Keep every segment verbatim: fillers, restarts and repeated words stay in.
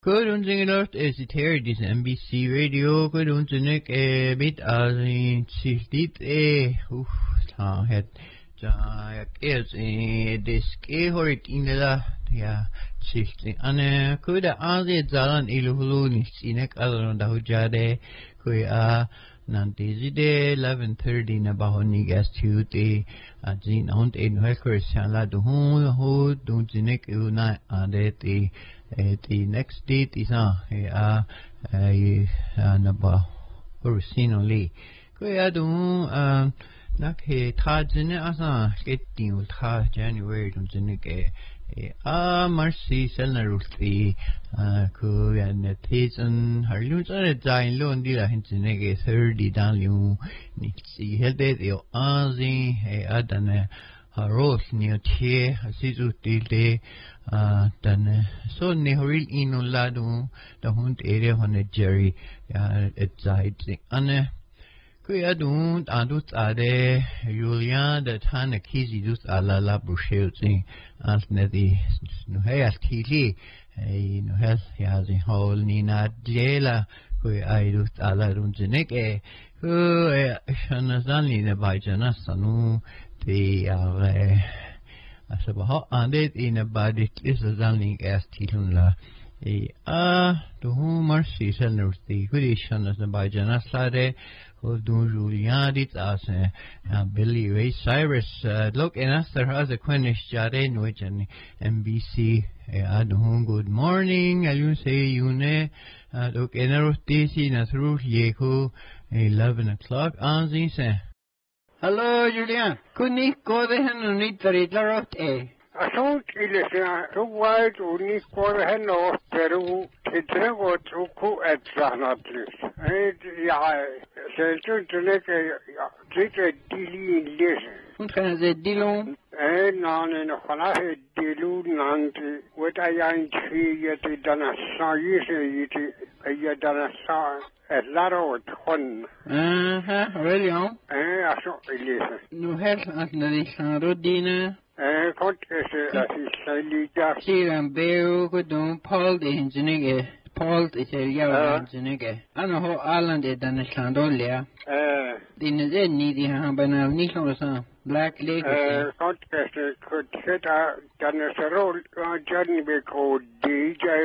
Good evening, Lord. Is it here? This is M B C Radio. Good evening. Eh, bit as in childit. Eh, uff, ta het. Ja, is eh, disk eh horit in la. Ja, childit. Ane, kuda azi zalan iluhulu nisinek alon dahujade. Kuya. Nantizide eleven thirty na bahoni gas tuti azin ont in welker la du hu hu du jinek una adeti the next date is a a na ba orusino li ko ya du nak he tha jine asa ketin tha January du jine ke a mercy sel na ruti ko ya ne thizan harlu cha jain lon di la hin jine ke thirty dan lu ni si helde yo azin he adane Haros near Che, Sizu Tilde, then so Nehoril Inoladu, the Hunt area on a Jerry, at Zide, Anne Kuyadun, Adut Ade, Julia, that Hana Kizidus Alala Bushelzi, as Nettie Nuheas Tili, a Nuhel Yazi Hall Nina Jela, who I do Alarun Zeneke, who Shanazani the Bajana Sanu. The uh, as about hundred in a body is a zoning as Tilunla. The ah, to whom mercy sellers the Christian as the Bajana Sade, who do Juliadit as a Billy Ray Cyrus. Look, and after has a Quenish Jade, which an M B C. Ad whom good morning, I say you ne. Look, and a rotation as through Yeku, eleven o'clock on the Hello, Julian. Couldn't you go there and need the riddler of A? I thought it is too wide only for the hand of Peru. It's never too cool at Sana, please. And yeah, so to make a treat a deal in this. What kind of a deal? And none in a Hanahe deal, none what I am tree yet done a saw you say it, you done a saw. A lot of fun. Uh huh, really? Eh, I saw it. No help at the Rodina. Eh, what is it that is slightly just? See, I'm very good on Paul the engineer. Paul is a young engineer. I know how Ireland is done a Sandolia. Eh, in the needy Habana Nicholas, Black Lake. Eh, what is it could hit a done a roll, Johnny Beko, D J.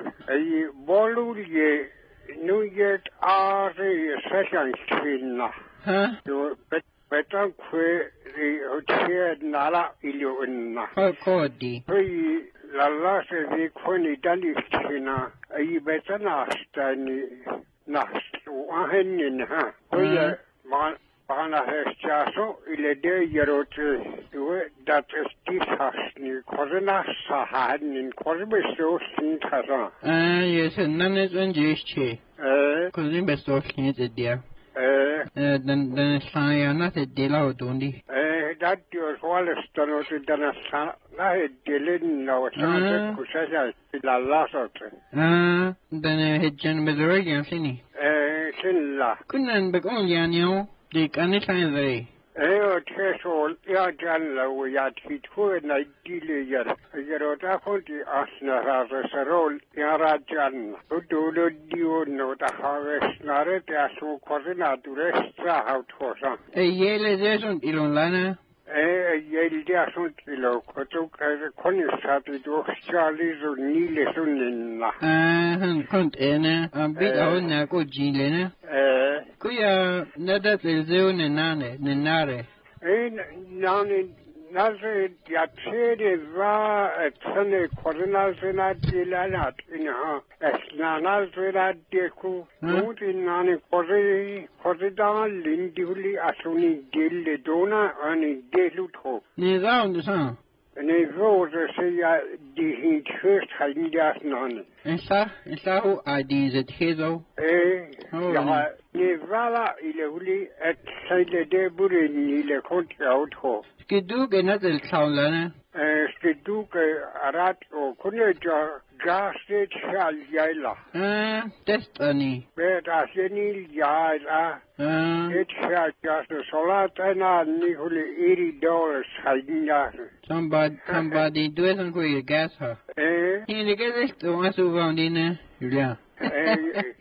A bolu New Year are the second screen. Huh? You better quit the chair Nala Iluna. How cody? Pre la last the Quinny Danny China, a better nast than nast. One in her. We Bana has Chaso, il day year to that is this has new Corona Sahan in Corbe so seen Tazan. Ah, yes, and none is on Jishi. Eh, Cousin best of kids, dear. eh, Then then I not a deal out only. eh, that your wallet done to done a son. I didn't know what I could la last of it. Ah, then I had Jen Missouri, Finny. Eh, Sinla. Couldn't be only on you. The anytime they. Eh, Tesol, Yajan, we had hit who and I deal yet. Yerotafonti Asna has a role, Yarajan, who do you know the harvest narrative as who coordinate to rest out for some. A yele desert Ilona. Eh, Yale Jason Kilo, Kotuk as a connisated to Charlie's or Nilesun. Ah, container, a bit of Naco Gilena. Eh, Kuya, nada del zone nane, nenare. eh, none. Naze yatsede va tsane korona zena dilana ina esnana zena deku muti nane kore korida linduli asuni dille dona ani delutho Ne round sa. ne rose se ya di hin first halin das nane Esa, esa ho I D is it hezo. eh ya Nevala ile huli at saile de buri ni le konti auto. Skidu ke na tel tsaulana. Eh skidu ke arat o kune ja gas de chal yaila. Ah, destiny. Be da seni yaila. Ah, Et chal gas solata na ni huli eighty dollars haidina. somebody somebody do it ko ye gas ha. Eh Ni ke des to asu van din Julia. eh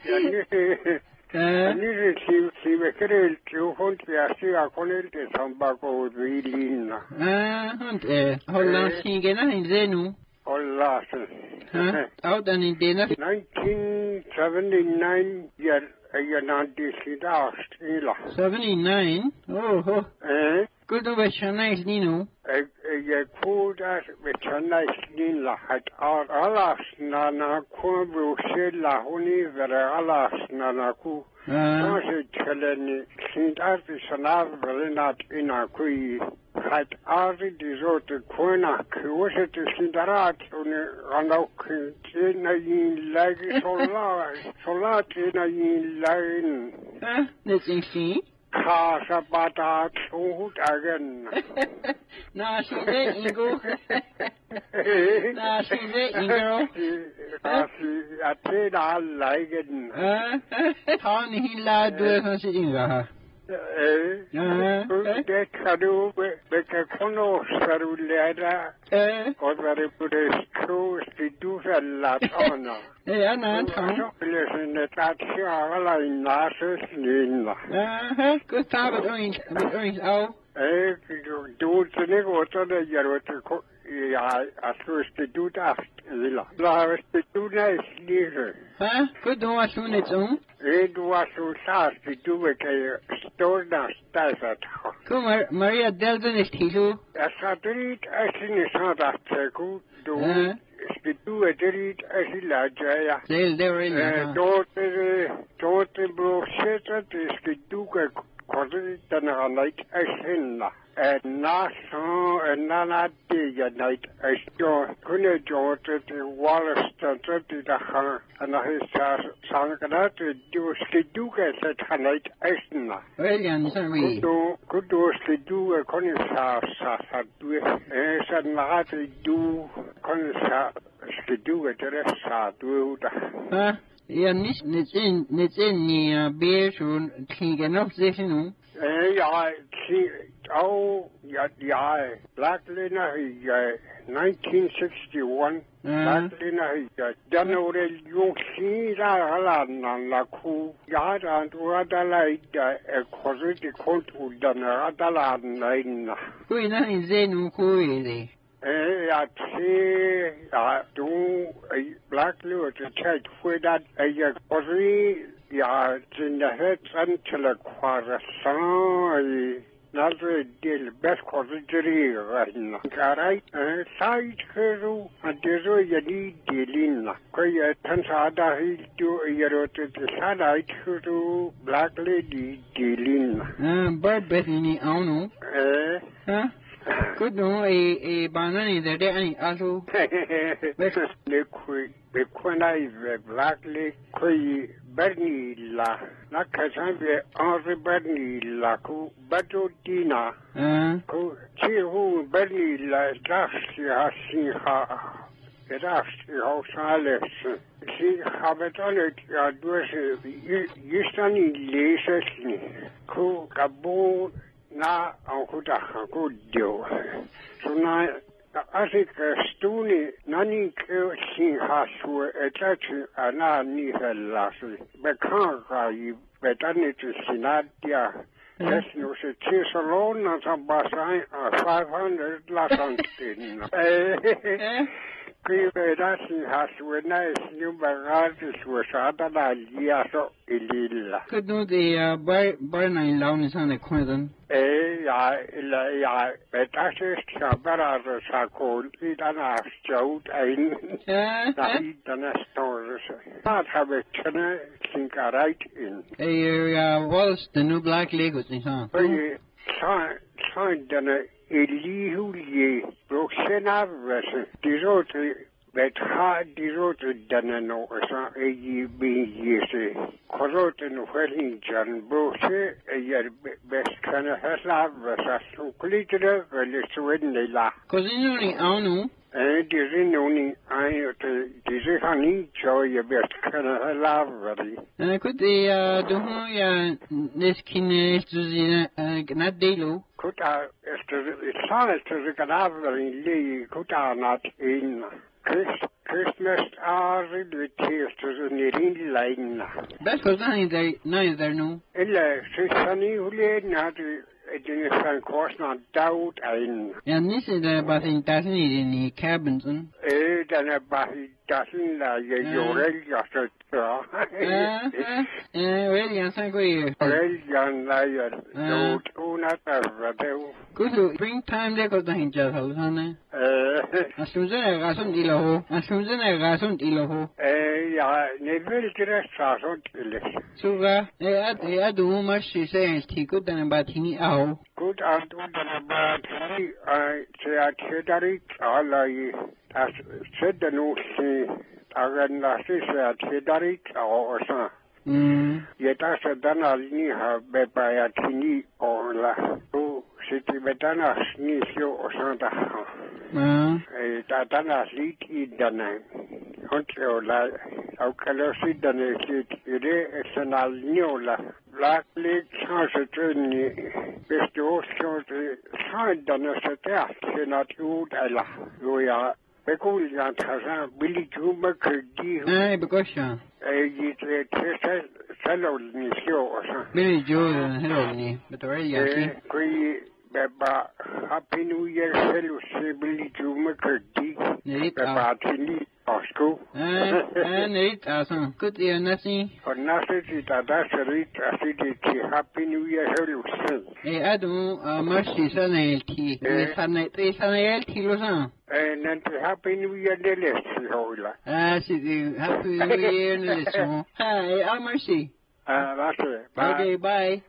Eh, Ni si si me cree tu fonti así a poner de sambaco vilina. ah, hunt eh, Holland singe na in zenu. Hola. Ha? Out an in dena. nineteen seventy-nine year year ninety six ila. seventy-nine. Oh, oh. Eh Good over China is Nino. eh ye kuda me chana snila hat alas na na ku bru la huni vera alas na na ku. Ah, Als ik geleden sint uit vanavond wel naar in een koei gaat altijd die soort koena koos het is inderdaad toen aan ook in een lijken zo laat zo laat in een lijken ah, that's interesting. kaas bataat zo goed again. Na, she's there, Ingo. Na, she's there, Ingo. Als je het al lijken. Ah, how ni la do it on sitting ha. Eh, dat cadeau met kono sarulera. Eh, Odvare bude skru stidu latona. eh, ana tan. Lesen het atje ala in nasus nina. Ah, good time with orange, with orange out. Eh, du tene goto de jarot ko ja asu stidu dacht ila. La stidu na islige. Huh? Good do what soon it's on. Eh, du asu sa stidu ke storna stasat. Come, Maria Delvin is Tilu. Asatrit asin sadat ku du Eh, stidu edrit asila jaya. they they were in there. Daughter, daughter, bro, sitter, is the Duke, Cosy, then a night as hinna. And not so, and none day a night as your Kuna daughter, the Wallace, the thirty, the her, and his son, to do the Duke at a night as hinna. Well, yan, sorry. Could do the do a conisa, sa, do it, and not do conisa, the do it, the rest, do Huh? Ja, niet, niet in, niet in die uh, beer zo'n ging nog zeggen nu. Eh, ja, zie, oh, ja, ja, Black Lena, ja, nineteen sixty-one, Black Lena, ja, dan ore jong zie daar aan aan la ku, ja, dan door dat leid, ja, ik was het, ik kon het dan dat laten leiden. Hoe je nou in zin hoe koe je Eh, ja, zie, ja, toen, Black Lena, de tijd voor dat, ja, was het, ja, in de het antelijk waren saai. Naze deel best consideri rahina. Karai side keru adezo yadi delina. Koye tansada hi do yerote sada keru black lady delina. Ah, Barbet ni aunu. Eh. Huh? Good no, a a banana there there any also. Le kui be kwana ive black le kui berni la. Na kasan be Henri berni la ku bato dina. Ah. Ku chi hu berni la dashi ha si ha. Dashi ha sales. Si habetale ya duese yistani lesesni. Ku kabu na ankuta ku dio. So na as ik stoel nani si hasu etachi ana ni helasi. Bekan ga yi betani tu sinadia. Yes, no se cheese alone na sabasai five hundred lasantin. Eh. Kibedasi hasu na isnu bagati suasada na liaso ililla. Good no, the uh, bar bar nine lawn is on the corner. Eh, ja, illa, ja, betasi sabara sakol idana stout ein. Ah. Na idana stores. Not have a chana sinkarait in. Hey, uh, Wallace, the new black Legos is on. Oye, sa sa dana elihulie proxena verse. Dizote bet ha di rote danano sa e yi bi yese korote no helin jan brose e yer best kana hasla sa su klitere le suenne la così non è anu e di rinoni ai te di se hani cho ye best kana lavri e così do ya neskine zuzina gnadelo kuta este sale te gnadri li kuta nat in Christmas are the tears to the Nirin line. That's because neither neither no. Ella Sunny Hule not a San course not doubt in. And this is about in doesn't need any cabins and Eh, then about it doesn't like your just uh really I'm saying go Well, young liar, no, do not have good to bring time there because the just house on as soon as I got some deal as soon as I got some deal eh yeah never get a shot on so eh I do much she says he could than about him out good and about I say I said all I as said the no agan la se se darit o sa mm yeta se dana ni ha be pa ya tini o la tu siti betana ni sio o sa ta ah e ta dana lit i dana onte o la au kalo si dana lit ire exenal ni o la la lit change de ni besto change change dana se ta se na tu la yo ya Because I'm trying Billy Juma Kurdi. Eh, because yeah. Eh, you say fellow ni show or something. Billy Joe hello ni, but already I see. Kui beba Happy New Year fellow say Billy Juma Kurdi. Beba tini Osco. Eh, and it awesome. Good year nothing. Or nothing is that that's a read acidity. Happy New Year hello say. Eh, I don't uh mercy sanity. Eh, sanity sanity lo san. And then Happy New Year Nellis, Hola. Ah, she Happy New Year Nellis. Hi, I'm Mercy. Ah, that's it. Bye. Okay, bye.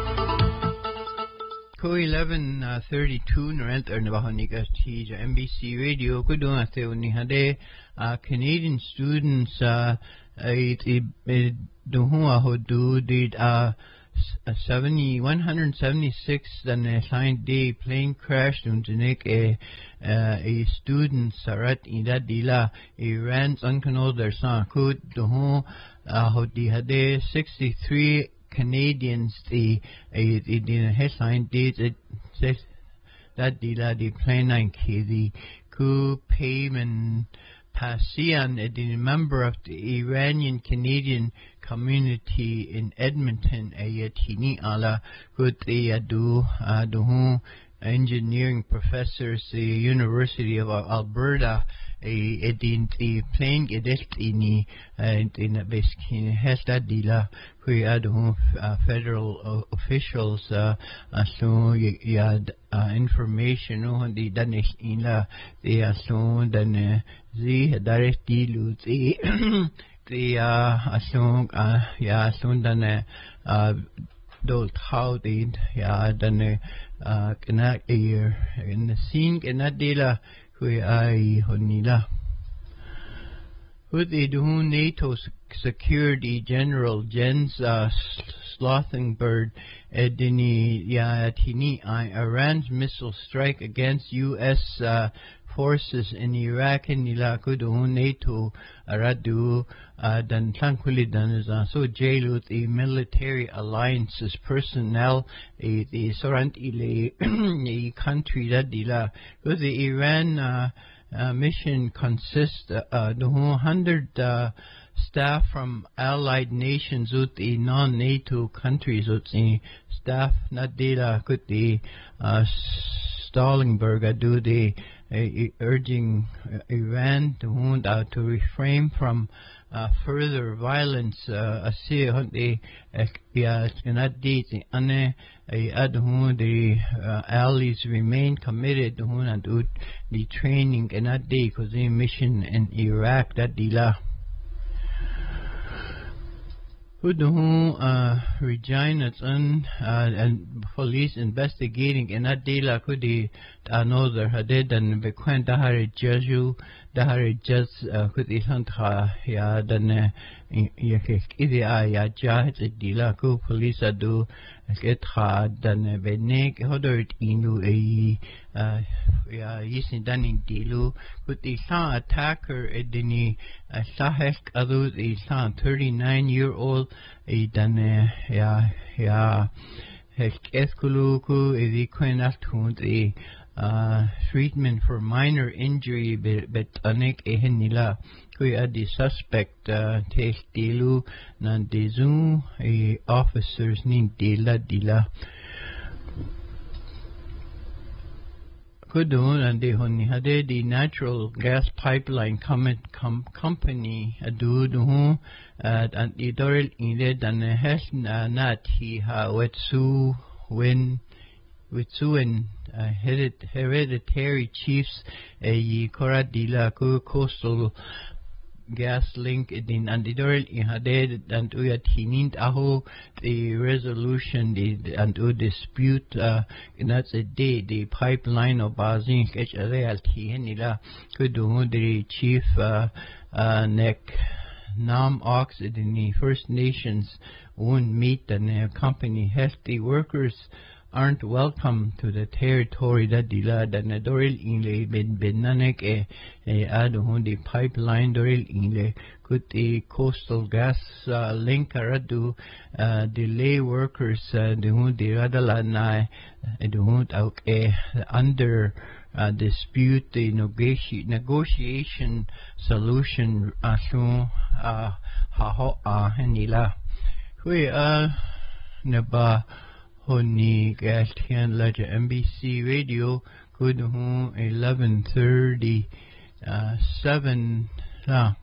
Co eleven uh, thirty-two Narent or Navahonika Tija M B C Radio Kuduna Theoni Hade uh, Canadian students uh Duhua Hodu did uh seventy one hundred seventy six then a signed day plane crashed and a a student Sarat Ida Dila Iran's uncanol their son could Duhu Hodi Hade sixty three Canadians the a the headline date it says that Dila the plane nine K the coup payment Pasian, a member of the Iranian Canadian community in Edmonton, a tini ala good a do do engineering professors the University of Alberta a edin the plane edest ini in a basically has that dila we had federal officials so yeah information on the Danish inla they are so then the direct deal the the so yeah so then Dol how they yeah then connect here in the scene cannot deal we I honila who they do NATO Security General Jens uh, Stoltenberg edini ya tini Iran's missile strike against U S uh, forces in Iraq and nila kudu NATO aradu dan tranquilidan is so jail the military alliances personnel a the sorant ile a country that dila the Iran uh, uh, mission consists uh, the one hundred uh, staff from allied nations with the non-NATO countries with the staff not data could the uh, Stoltenberg do the uh, urging uh, Iran to wound out to refrain from uh, further violence. Uh, the the allies remain committed to the training and not the mission in Iraq that dila. Who uh, Regina's un uh, and police investigating and that dela could the another hadid and bequent dahari Jesu dahari Jes kut isantra ya dan yakik idi ya jahat dila ku police adu ketra dan benek hodort inu e ya yisin danin dilu kut isan attacker edini sahek adu isan thirty-nine year old e dan ya ya Eskuluku is equinatund a uh, treatment for minor injury but anek ehenila kuya the suspect take dilu nan dezu a officers nin dila dila Kudun and the honi hade the natural gas pipeline com com company adu duhu and the doril inde dan has nat he ha wetsu when wetsu and hereditary chiefs a koradila ku coastal gas link in and the doril ihade and uyat hinint aho the resolution the and u dispute uh, that's a day the pipeline of bazin sketch reality henila kudu the chief uh, uh, neck nam ox in the First Nations won't meet and the company healthy workers aren't welcome to the territory that dila dan doril inle ben benanek e adu the pipeline doril inle could the coastal gas uh, link aradu uh, delay workers uh, the the radala na the out e under uh, dispute the negoti negotiation solution asu uh, ha ho a henila we uh neba Honi Gastian Ledger M B C Radio good home eleven thirty uh seven now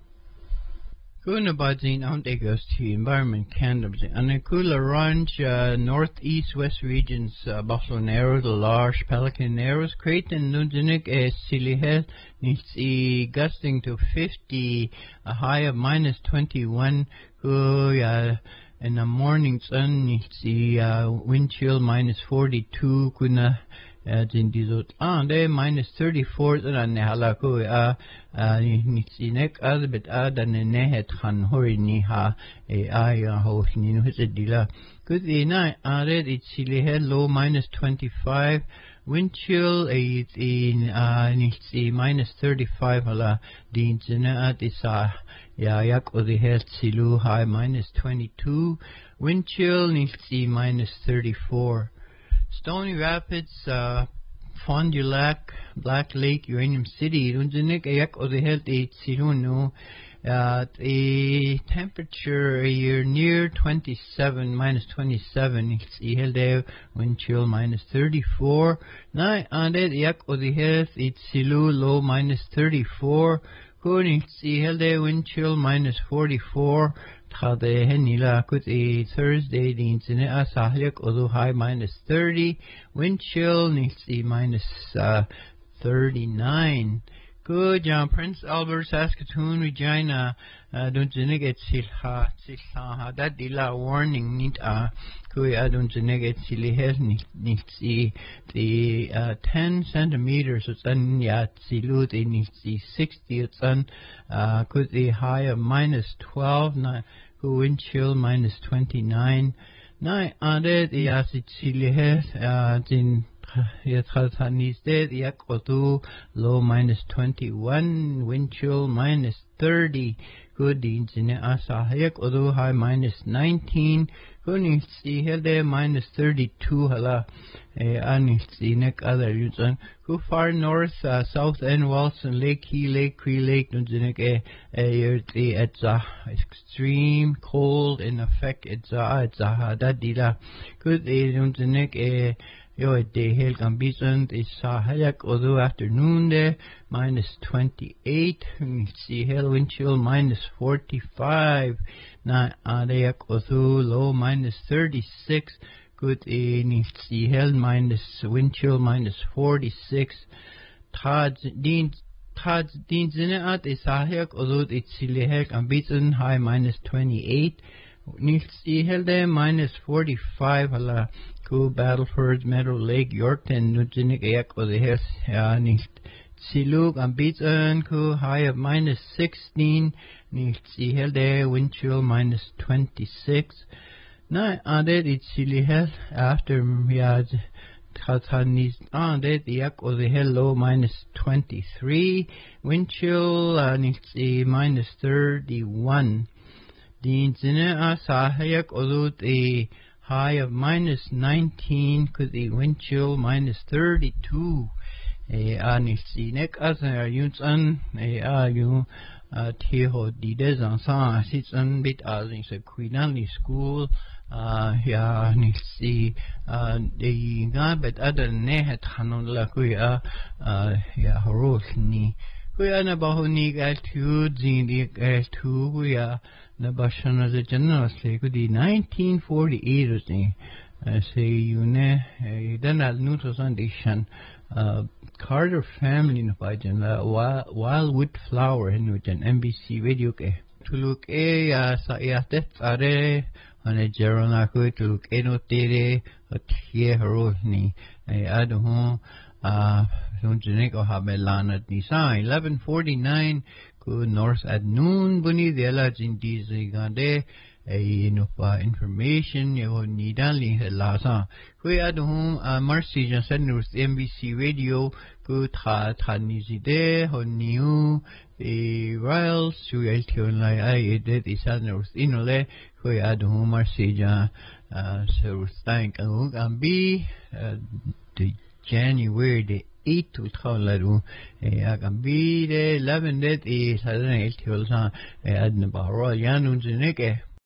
Kuna Badzin Antegos to Environment Candoms and a cooler range uh, northeast west regions uh, Bolsonaro, the large Pelican Narrows, Creighton, Nunzinik, a Silihet, Nitsi gusting to fifty, a high of minus twenty one, uh, in the morning sun, Nitsi uh, wind chill minus forty two, Kuna. in dizot ah de minus thirty-four dan ne halako a nitinek albet a dan ne het khan hori ni ha e a ya ho ni no het dila good ina a red it chile head low minus twenty-five wind chill a in uh nitsi minus thirty-five hala din zena at isa ya yak o the head silu high minus twenty-two wind chill nitsi minus thirty-four Stony Rapids, uh, Fond du Lac, Black Lake, Uranium City, Runzunik, Ayak or the health eight Siruno, uh, the temperature you're near twenty-seven, minus twenty-seven, it's held wind chill minus thirty-four, Nai Ande, Ayak or the health eight Silu, low minus thirty-four, Kuning, it's held wind chill minus forty-four, Tade Henila could a Thursday the internet Asahlik although high minus thirty, wind chill Nixie minus uh, thirty-nine. Good John Prince Albert Saskatoon Regina don't get silha silha that dila warning need uh kui I don't get silly head Nixie the uh ten centimeters it's an yat silut in Nixie sixty it's an uh could the high of minus twelve nine wind chill minus twenty-nine nine ade the acid silly head uh in Yet Khaltanis dead Yakotu low minus twenty-one, wind chill minus thirty, good in Asahayak Odu high minus nineteen, Kunis see Helde minus thirty-two hala Anis Nek other Yuzan, who far north, uh, south end Walson Lake, Key Lake, Cree Lake, Nunzinek a it's a extreme cold in effect it's a it's a dadila good a Nunzinek a Yo de hel kan bisant is sahayak although afternoon there minus twenty-eight see hell wind chill minus forty-five na adayak although low minus thirty-six good in see hell minus wind chill minus forty-six tads din tads din zina at is sahayak although it's silihek kan bisant high minus twenty-eight Nixie held there minus forty-five hala Ku Battleford, Meadow Lake, Yorkton, Nujinik Eak or the Hess, nicht Siluk and Beaton, Ku high of minus sixteen, nicht see Helde, wind chill minus twenty-six. Na, added it silly hell after Miad Tatanis added the Yak or the hello minus twenty-three, wind chill, uh, nicht see minus thirty-one. The Zine Asahayak or the high of minus nineteen, could the wind chill minus thirty-two. A anisinek as a yunsan, a ayu, a tiho dides on sa, sits on bit as in a queenly school, uh, ya nisi, uh, the gabet other nehet hanon la quia, uh, ya horosni. Quia nabahoni altitudes in the two, we are Nabashan as a generously could be nineteen forty-eight or thing. I say you ne, then I'll notice on the shan, uh, Carter family no pajan la Wildwood Flower in which an M B C radio ke to look e ya sa ya te are on a jerona ko to look e no tere a tie hero ni e ado uh don't you know how belana design eleven forty-nine ko north at noon buni de la jin di zigande a no pa information yo ni dali la sa ko ado uh Marcy just said with M B C radio ko tha tha ni zide ho niu e Riles su el tion lai ai de isanus inole ko ado Marcy ja uh so thank you and be the January the eighth to Thaularu, a can be the eleven that is, I don't know, el tion sa, e adna ba ro yanun zineke.